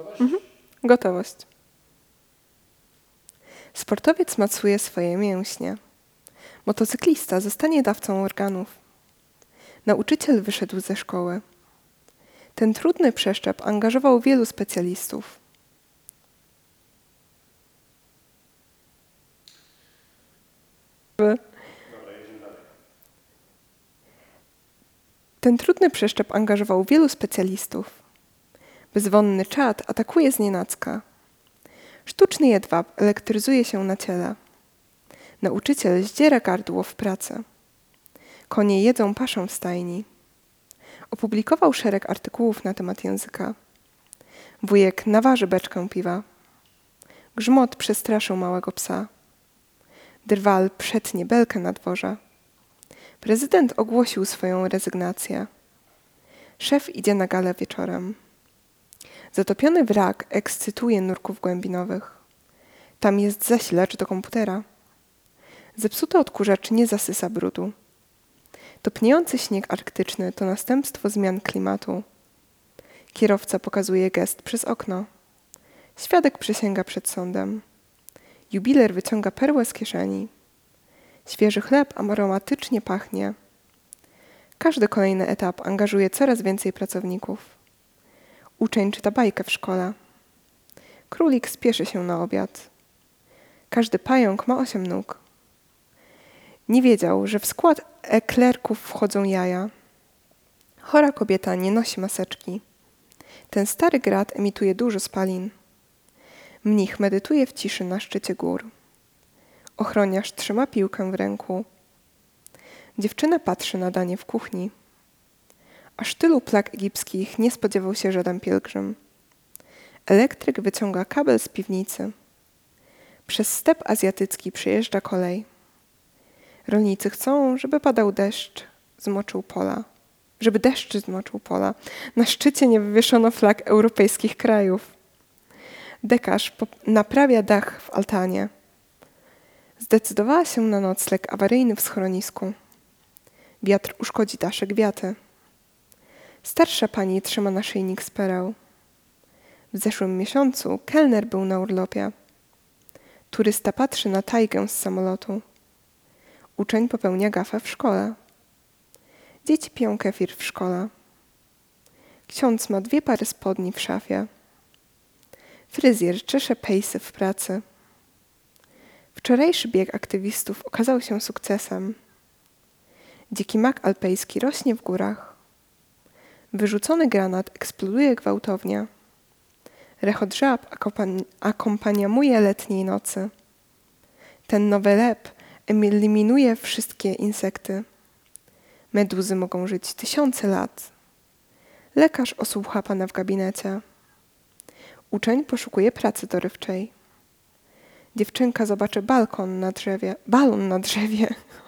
Gotowość. Sportowiec macuje swoje mięśnie. Motocyklista zostanie dawcą organów. Nauczyciel wyszedł ze szkoły. Ten trudny przeszczep angażował wielu specjalistów. Bezwonny czad atakuje znienacka. Sztuczny jedwab elektryzuje się na ciele. Nauczyciel zdziera gardło w pracy. Konie jedzą paszę w stajni. Opublikował szereg artykułów na temat języka. Wujek naważy beczkę piwa. Grzmot przestraszył małego psa. Drwal przetnie belkę na dworze. Prezydent ogłosił swoją rezygnację. Szef idzie na galę wieczorem. Zatopiony wrak ekscytuje nurków głębinowych. Tam jest zasilacz do komputera. Zepsuty odkurzacz nie zasysa brudu. Topniejący śnieg arktyczny to następstwo zmian klimatu. Kierowca pokazuje gest przez okno. Świadek przysięga przed sądem. Jubiler wyciąga perłę z kieszeni. Świeży chleb aromatycznie pachnie. Każdy kolejny etap angażuje coraz więcej pracowników. Uczeń czyta bajkę w szkole. Królik spieszy się na obiad. Każdy pająk ma 8 nóg. Nie wiedział, że w skład eklerków wchodzą jaja. Chora kobieta nie nosi maseczki. Ten stary grat emituje dużo spalin. Mnich medytuje w ciszy na szczycie gór. Ochroniarz trzyma piłkę w ręku. Dziewczyna patrzy na danie w kuchni. Aż tylu plag egipskich nie spodziewał się żaden pielgrzym. Elektryk wyciąga kabel z piwnicy. Przez step azjatycki przejeżdża kolej. Rolnicy chcą, żeby padał deszcz, zmoczył pola. Żeby deszcz zmoczył pola. Na szczycie nie wywieszono flag europejskich krajów. Dekarz naprawia dach w altanie. Zdecydowała się na nocleg awaryjny w schronisku. Wiatr uszkodzi daszek wiaty. Starsza pani trzyma naszyjnik z pereł. W zeszłym miesiącu kelner był na urlopie. Turysta patrzy na tajgę z samolotu. Uczeń popełnia gafę w szkole. Dzieci piją kefir w szkole. Ksiądz ma 2 pary spodni w szafie. Fryzjer czesze pejsy w pracy. Wczorajszy bieg aktywistów okazał się sukcesem. Dziki mak alpejski rośnie w górach. Wyrzucony granat eksploduje gwałtownie. Rechot żab akompaniamuje letniej nocy. Ten nowy lep eliminuje wszystkie insekty. Meduzy mogą żyć 1000 lat. Lekarz osłucha pana w gabinecie. Uczeń poszukuje pracy dorywczej. Dziewczynka zobaczy balon na drzewie.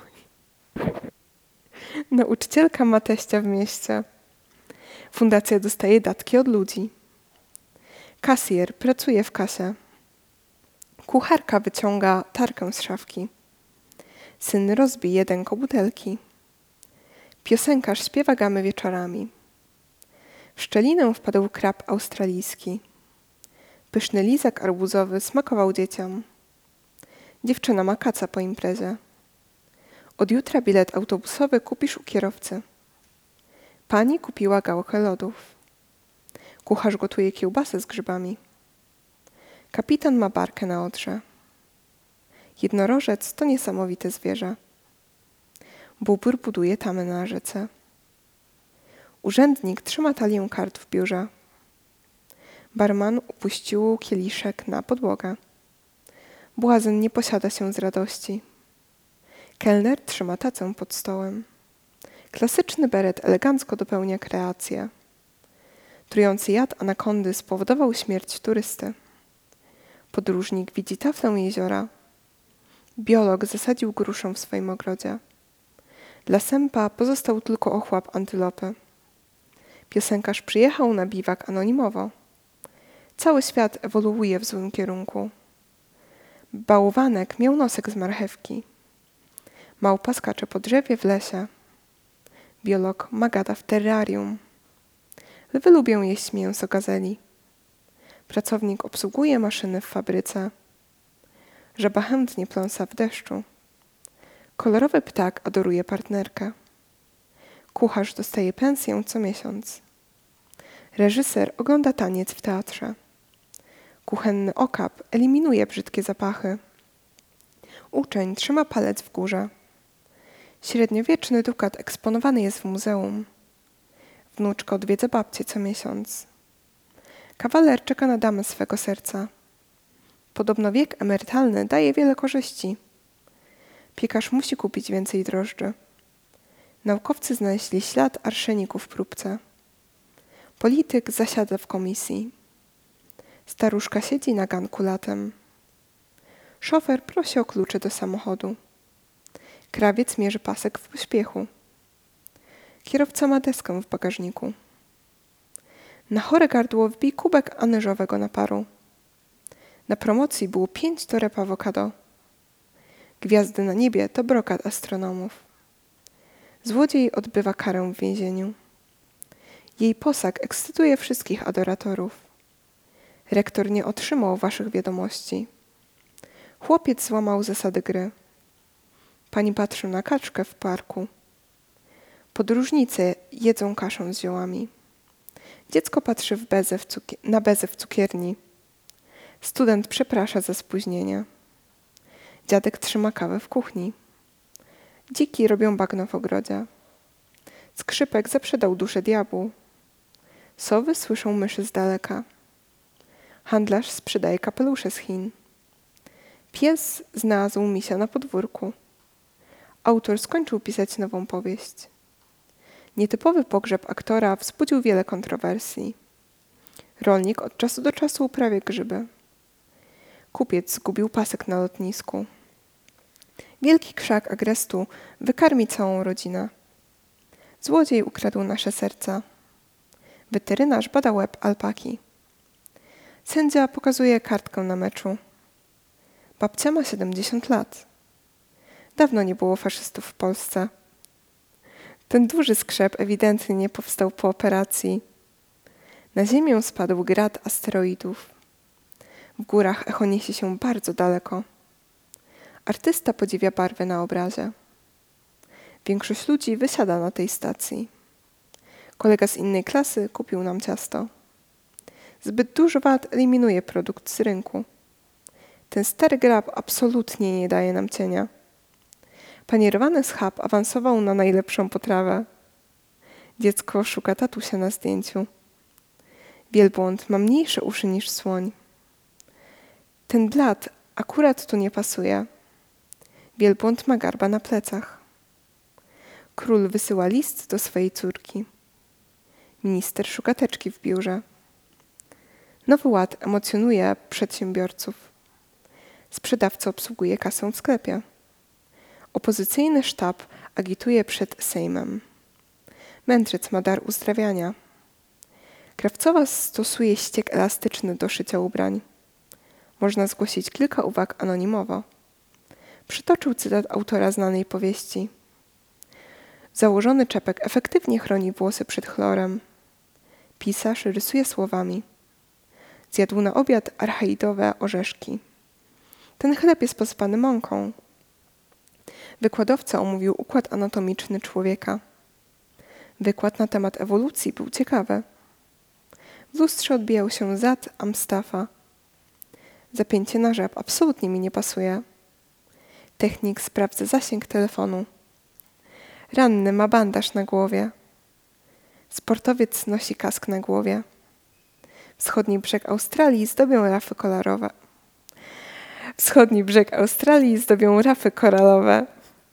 Nauczycielka ma teścia w mieście. Fundacja dostaje datki od ludzi. Kasjer pracuje w kasie. Kucharka wyciąga tarkę z szafki. Syn rozbije dęko butelki. Piosenkarz śpiewa gamy wieczorami. W szczelinę wpadł krab australijski. Pyszny lizak arbuzowy smakował dzieciom. Dziewczyna ma kaca po imprezie. Od jutra bilet autobusowy kupisz u kierowcy. Pani kupiła gałkę lodów. Kucharz gotuje kiełbasę z grzybami. Kapitan ma barkę na Odrze. Jednorożec to niesamowite zwierzę. Bóbr buduje tamę na rzece. Urzędnik trzyma talię kart w biurze. Barman upuścił kieliszek na podłogę. Błazen nie posiada się z radości. Kelner trzyma tacę pod stołem. Klasyczny beret elegancko dopełnia kreację. Trujący jad anakondy spowodował śmierć turysty. Podróżnik widzi taflę jeziora. Biolog zasadził gruszę w swoim ogrodzie. Dla sępa pozostał tylko ochłap antylopy. Piosenkarz przyjechał na biwak anonimowo. Cały świat ewoluuje w złym kierunku. Bałwanek miał nosek z marchewki. Małpa skacze po drzewie w lesie. Biolog ma gada w terrarium. Lwy lubią jeść mięso gazeli. Pracownik obsługuje maszyny w fabryce. Żaba chętnie pląsa w deszczu. Kolorowy ptak adoruje partnerkę. Kucharz dostaje pensję co miesiąc. Reżyser ogląda taniec w teatrze. Kuchenny okap eliminuje brzydkie zapachy. Uczeń trzyma palec w górze. Średniowieczny dukat eksponowany jest w muzeum. Wnuczka odwiedza babcię co miesiąc. Kawaler czeka na damę swego serca. Podobno wiek emerytalny daje wiele korzyści. Piekarz musi kupić więcej drożdży. Naukowcy znaleźli ślad arszeniku w próbce. Polityk zasiada w komisji. Staruszka siedzi na ganku latem. Szofer prosi o klucze do samochodu. Krawiec mierzy pasek w pośpiechu. Kierowca ma deskę w bagażniku. Na chore gardło wbij kubek anyżowego naparu. Na promocji było 5 toreb awokado. Gwiazdy na niebie to brokat astronomów. Złodziej odbywa karę w więzieniu. Jej posag ekscytuje wszystkich adoratorów. Rektor nie otrzymał waszych wiadomości. Chłopiec złamał zasady gry. Pani patrzy na kaczkę w parku. Podróżnicy jedzą kaszę z ziołami. Dziecko patrzy na bezę w cukierni. Student przeprasza za spóźnienie. Dziadek trzyma kawę w kuchni. Dziki robią bagno w ogrodzie. Skrzypek zaprzedał duszę diabłu. Sowy słyszą myszy z daleka. Handlarz sprzedaje kapelusze z Chin. Pies znalazł misia na podwórku. Autor skończył pisać nową powieść. Nietypowy pogrzeb aktora wzbudził wiele kontrowersji. Rolnik od czasu do czasu uprawia grzyby. Kupiec zgubił pasek na lotnisku. Wielki krzak agrestu wykarmi całą rodzinę. Złodziej ukradł nasze serca. Weterynarz bada łeb alpaki. Sędzia pokazuje kartkę na meczu. Babcia ma 70 lat. Dawno nie było faszystów w Polsce. Ten duży skrzep ewidentnie nie powstał po operacji. Na ziemię spadł grad asteroidów. W górach echo niesie się bardzo daleko. Artysta podziwia barwy na obrazie. Większość ludzi wysiada na tej stacji. Kolega z innej klasy kupił nam ciasto. Zbyt dużo wad eliminuje produkt z rynku. Ten stary grab absolutnie nie daje nam cienia. Panierowany schab awansował na najlepszą potrawę. Dziecko szuka tatusia na zdjęciu. Wielbłąd ma mniejsze uszy niż słoń. Ten blat akurat tu nie pasuje. Wielbłąd ma garba na plecach. Król wysyła list do swojej córki. Minister szuka teczki w biurze. Nowy Ład emocjonuje przedsiębiorców. Sprzedawca obsługuje kasę w sklepie. Opozycyjny sztab agituje przed Sejmem. Mędrzec ma dar uzdrawiania. Krawcowa stosuje ściek elastyczny do szycia ubrań. Można zgłosić kilka uwag anonimowo. Przytoczył cytat autora znanej powieści. Założony czepek efektywnie chroni włosy przed chlorem. Pisarz rysuje słowami. Zjadł na obiad archaidowe orzeszki. Ten chleb jest posypany mąką. Wykładowca omówił układ anatomiczny człowieka. Wykład na temat ewolucji był ciekawy. W lustrze odbijał się zad Amstafa. Zapięcie na rzep absolutnie mi nie pasuje. Technik sprawdza zasięg telefonu. Ranny ma bandaż na głowie. Sportowiec nosi kask na głowie. Wschodni brzeg Australii zdobią rafy kolorowe. Wschodni brzeg Australii zdobią rafy koralowe.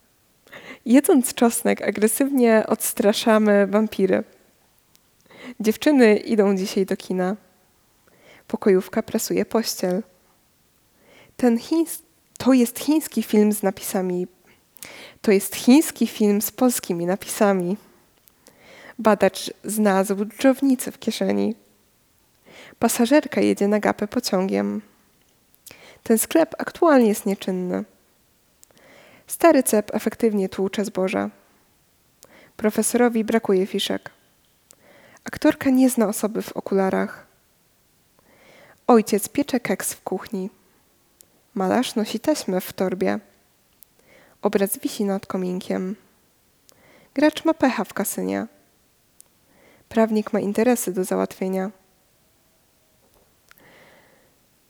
Jedząc czosnek agresywnie odstraszamy wampiry. Dziewczyny idą dzisiaj do kina. Pokojówka prasuje pościel. To jest chiński film z napisami. To jest chiński film z polskimi napisami. Badacz znalazł dżdżownicę w kieszeni. Pasażerka jedzie na gapę pociągiem. Ten sklep aktualnie jest nieczynny. Stary cep efektywnie tłucze zboże. Profesorowi brakuje fiszek. Aktorka nie zna osoby w okularach. Ojciec piecze keks w kuchni. Malarz nosi taśmę w torbie. Obraz wisi nad kominkiem. Gracz ma pecha w kasynie. Prawnik ma interesy do załatwienia.